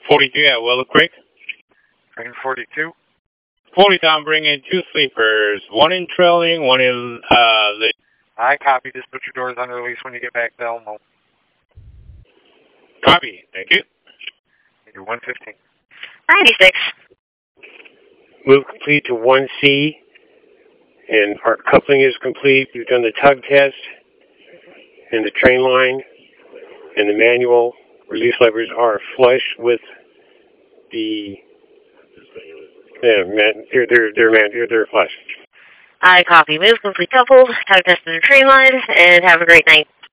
42 at Willow Creek. Train 42. 40 Tom, bring in 2 sleepers. 1 in trailing, 1 in the... I copy. Just put your doors under release when you get back to Elmo. Copy. Thank you. You're 115. 96. Move complete to 1C, and our coupling is complete. We've done the tug test, and the train line, and the manual release levers are flush with the... they're flush. I copy. Move complete coupled. Tug test in the train line, and have a great night.